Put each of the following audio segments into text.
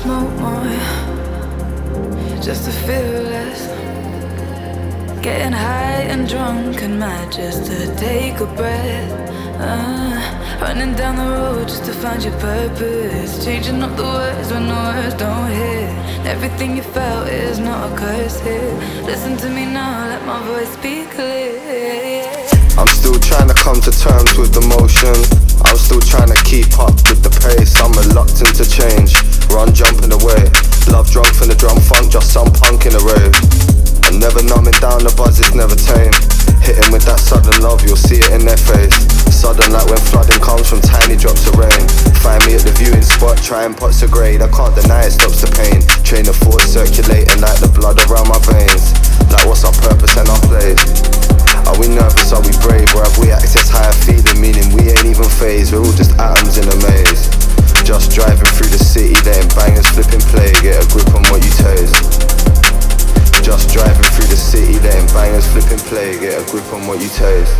smoke more, just to feel less. Getting high and drunk and mad just to take a breath. Running down the road just to find your purpose. Changing up the words when the words don't hit. Everything you felt is not a curse here. Listen to me now, let my voice speak clear. I'm still trying to come to terms with the motion. I'm still trying to keep up with the pace. I'm reluctant to change, run jumping away. Love drunk from the drum funk, just some punk in a rave. And never numbing down, the buzz is never tame. Hitting with that sudden love, you'll see it in their face. Sudden like when flooding comes from tiny drops of rain. Find me at the viewing spot, trying pots of grade. I can't deny it stops the pain. Train of thought circulating like the blood around my veins. Like what's our purpose and our place? Are we nervous, are we brave? Or have we access higher feeling, meaning we ain't even phased? We're all just atoms in a maze. Just driving through the city, letting bangers flipping play. Get a grip on what you taste. Just driving through the city, letting bangers flipping play. Get a grip on what you taste.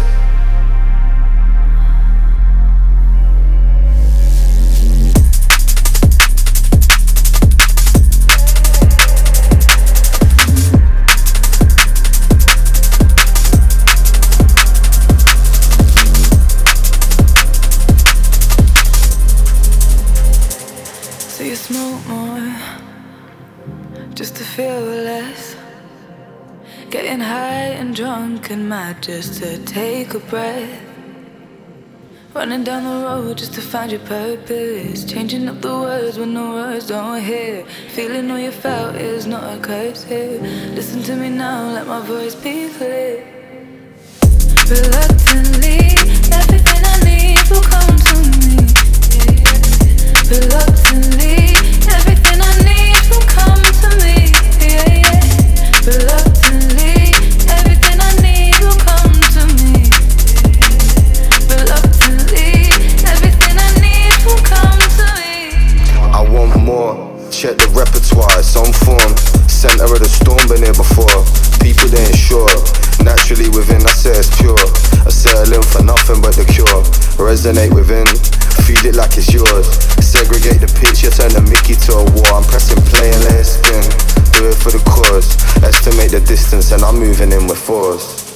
So you smoke more, just to feel less. Getting high and drunk and mad just to take a breath. Running down the road just to find your purpose. Changing up the words when the words don't hit. Feeling all you felt is not a curse here. Listen to me now, let my voice be clear. Reluctantly, everything I need will come to me. Reluctantly, everything I need will come to me. Reluctantly, everything I need will come to me. Reluctantly, everything I need will come to me. I want more, check the repertoire, it's on form. Center of the storm, been here before. People they ain't sure, naturally within I say it's pure. I settling for nothing but the cure. Resonate within, feed it like it's yours. Segregate the pitch, you turn the Mickey to a war. I'm pressing play and let it spin, do it for the cause. Estimate the distance and I'm moving in with force.